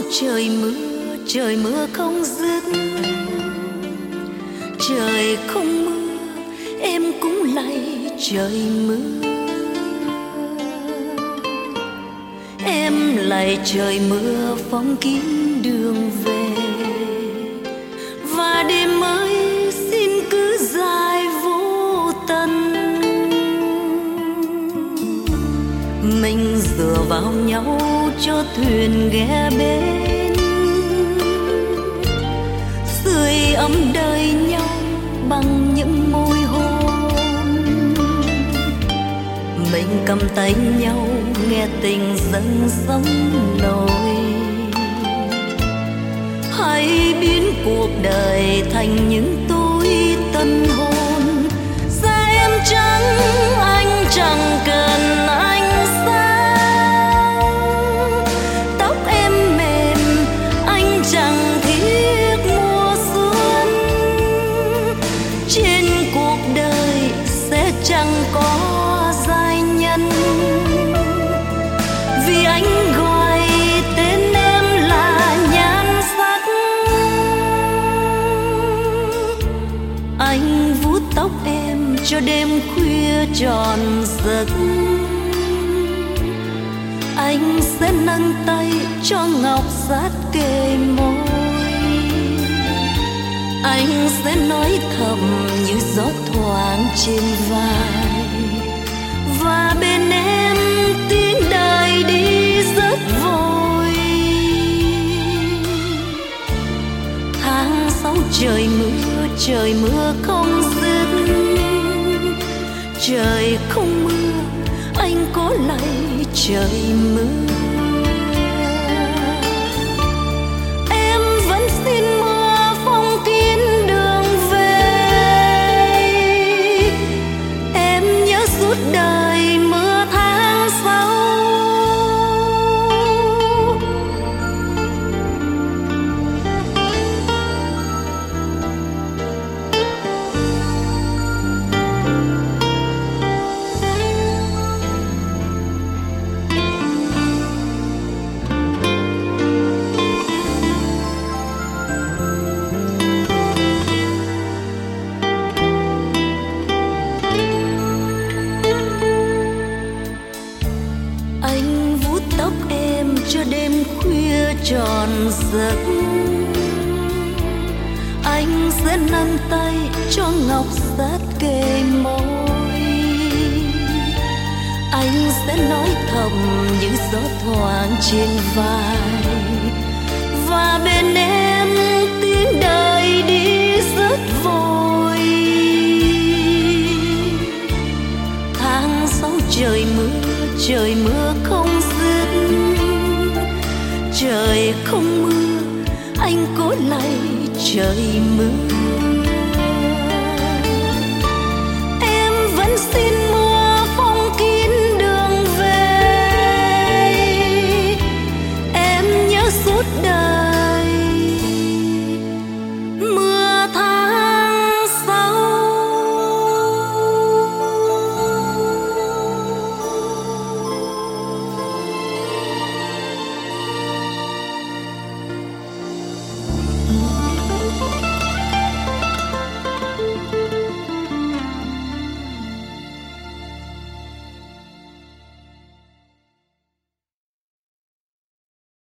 trời mưa không dứt. Trời không mưa em cũng lạy trời mưa. Em lạy trời mưa phong kín đường về, và đêm mới xin cứ dài vô tận. Mình dựa vào nhau cho thuyền ghé bên, sưởi ấm đời nhau bằng những môi hôn. Mình cầm tay nhau nghe tình dâng sóng nổi, hãy biến cuộc đời thành những tối tân hôn. Da em trắng anh chẳng cần ánh sáng, tóc em mềm anh chẳng thiết mùa xuân. Trên cuộc đời sẽ chẳng có giai nhân, vì anh gọi tên em là nhan sắc. Anh vuốt tóc em cho đêm khuya tròn giấc, anh sẽ nâng tay cho ngọc sát kề môi. Anh sẽ nói thầm như gió thoảng trên vai, và bên em tiếng đời đi rất vội. Tháng 6 trời mưa không dứt. Trời không mưa anh có lạy trời mưa. Em vẫn xin mưa phong kín đường về, em nhớ suốt đời mưa tháng 6. Anh vuốt tóc em cho đêm khuya tròn giấc, anh sẽ nâng tay cho ngọc sát kề môi. Anh sẽ nói thầm như gió thoảng trên vai, và bên em tiếng đời đi rất vội. Tháng 6 trời mưa không dứt. Trời không mưa anh có lạy trời mưa.